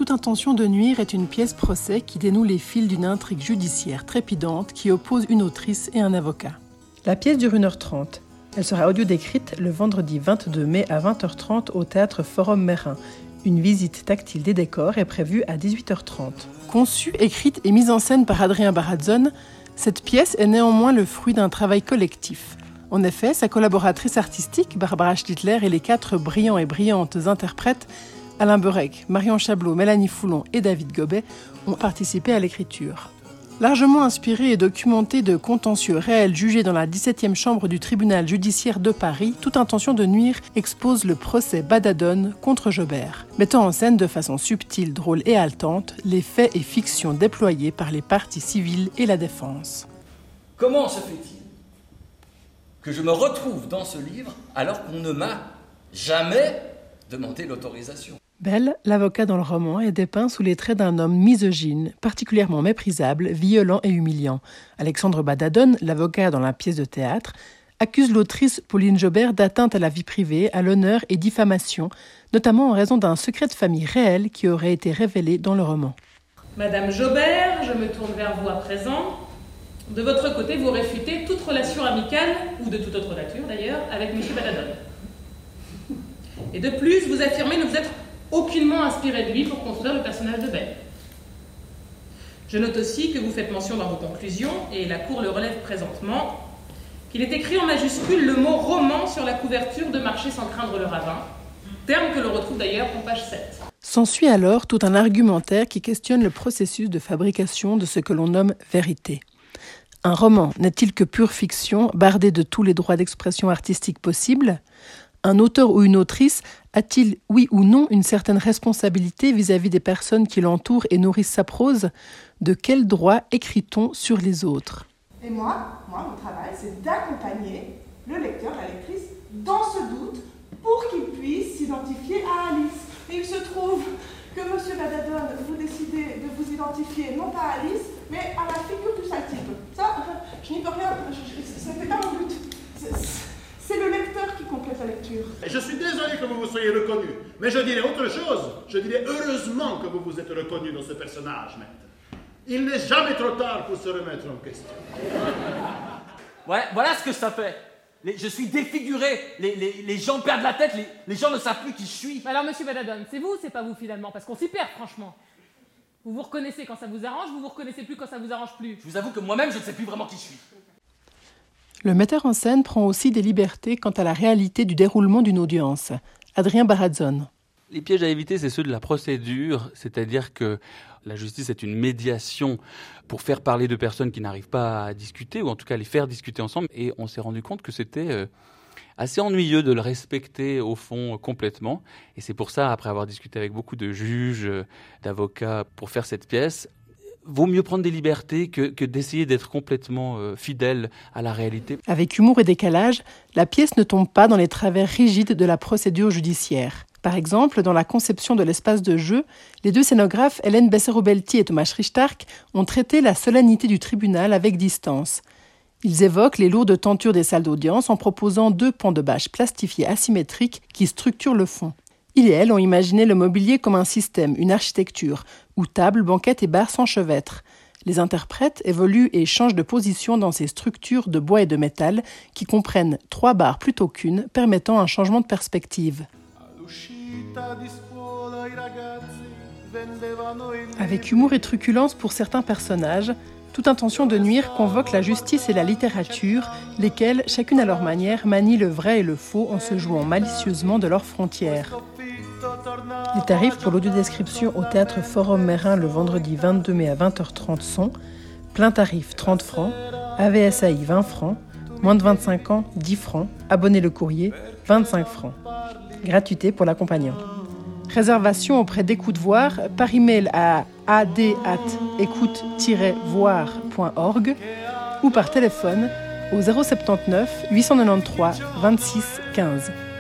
Toute intention de nuire est une pièce procès qui dénoue les fils d'une intrigue judiciaire trépidante qui oppose une autrice et un avocat. La pièce dure 1h30. Elle sera audio-décrite le vendredi 22 mai à 20h30 au théâtre Forum Mérin. Une visite tactile des décors est prévue à 18h30. Conçue, écrite et mise en scène par Adrien Barazzone, cette pièce est néanmoins le fruit d'un travail collectif. En effet, sa collaboratrice artistique, Barbara Schlittler, et les 4 brillants et brillantes interprètes, Alain Berec, Marion Chablot, Mélanie Foulon et David Gobet, ont participé à l'écriture. Largement inspiré et documenté de contentieux réels jugés dans la 17e chambre du tribunal judiciaire de Paris, Toute intention de nuire expose le procès Badadone contre Jobert, mettant en scène de façon subtile, drôle et haletante les faits et fictions déployés par les parties civiles et la défense. Comment se fait-il que je me retrouve dans ce livre alors qu'on ne m'a jamais demandé l'autorisation ? Belle, l'avocat dans le roman, est dépeint sous les traits d'un homme misogyne, particulièrement méprisable, violent et humiliant. Alexandre Badadone, l'avocat dans la pièce de théâtre, accuse l'autrice Pauline Jobert d'atteinte à la vie privée, à l'honneur et diffamation, notamment en raison d'un secret de famille réel qui aurait été révélé dans le roman. Madame Jobert, je me tourne vers vous à présent. De votre côté, vous réfutez toute relation amicale, ou de toute autre nature d'ailleurs, avec M. Badadone. Et de plus, vous affirmez ne vous être aucunement inspiré de lui pour construire le personnage de Belle. Je note aussi que vous faites mention dans vos conclusions, et la Cour le relève présentement, qu'il est écrit en majuscule le mot « roman » sur la couverture de Marcher sans craindre le ravin, terme que l'on retrouve d'ailleurs en page 7. S'ensuit alors tout un argumentaire qui questionne le processus de fabrication de ce que l'on nomme vérité. Un roman n'est-il que pure fiction, bardé de tous les droits d'expression artistique possibles ? Un auteur ou une autrice a-t-il, oui ou non, une certaine responsabilité vis-à-vis des personnes qui l'entourent et nourrissent sa prose ? De quel droit écrit-on sur les autres ? Et moi, mon travail, c'est d'accompagner le lecteur, la lectrice, dans ce doute pour qu'il puisse s'identifier à Alice. Et il se trouve que M. Badadone, vous décidez de vous identifier non pas à Alice, mais à la figure du sale type. Ça, je n'y peux rien, ça n'est pas mon but. C'est le lecteur qui complète la lecture. Je suis désolé que vous vous soyez reconnu, mais je dirais autre chose. Je dirais heureusement que vous vous êtes reconnu dans ce personnage, maître. Il n'est jamais trop tard pour se remettre en question. Ouais, voilà ce que ça fait. Je suis défiguré. Les gens perdent la tête. Les gens ne savent plus qui je suis. Alors, monsieur Badadone, c'est vous ou c'est pas vous finalement ? Parce qu'on s'y perd, franchement. Vous vous reconnaissez quand ça vous arrange, vous vous reconnaissez plus quand ça vous arrange plus. Je vous avoue que moi-même, je ne sais plus vraiment qui je suis. Le metteur en scène prend aussi des libertés quant à la réalité du déroulement d'une audience. Adrien Barazzone. Les pièges à éviter, c'est ceux de la procédure, c'est-à-dire que la justice est une médiation pour faire parler de personnes qui n'arrivent pas à discuter, ou en tout cas les faire discuter ensemble. Et on s'est rendu compte que c'était assez ennuyeux de le respecter au fond complètement. Et c'est pour ça, après avoir discuté avec beaucoup de juges, d'avocats pour faire cette pièce, vaut mieux prendre des libertés que d'essayer d'être complètement fidèle à la réalité. Avec humour et décalage, la pièce ne tombe pas dans les travers rigides de la procédure judiciaire. Par exemple, dans la conception de l'espace de jeu, les 2 scénographes, Hélène Bessero-Belty et Thomas Schrichtark, ont traité la solennité du tribunal avec distance. Ils évoquent les lourdes tentures des salles d'audience en proposant 2 pans de bâches plastifiés asymétriques qui structurent le fond. Ils et elles ont imaginé le mobilier comme un système, une architecture, où tables, banquettes et barres s'enchevêtrent. Les interprètes évoluent et changent de position dans ces structures de bois et de métal qui comprennent 3 barres plutôt qu'une, permettant un changement de perspective. Avec humour et truculence pour certains personnages, Toute intention de nuire convoque la justice et la littérature, lesquelles, chacune à leur manière, manient le vrai et le faux en se jouant malicieusement de leurs frontières. Les tarifs pour l'audiodescription au théâtre Forum Mérin le vendredi 22 mai à 20h30 sont plein tarif 30 francs, AVSAI 20 francs, moins de 25 ans 10 francs, abonné le courrier 25 francs. Gratuité pour l'accompagnant. Réservation auprès d'Écoute Voir par email à ad@écoute-voir.org ou par téléphone au 079 893 26 15.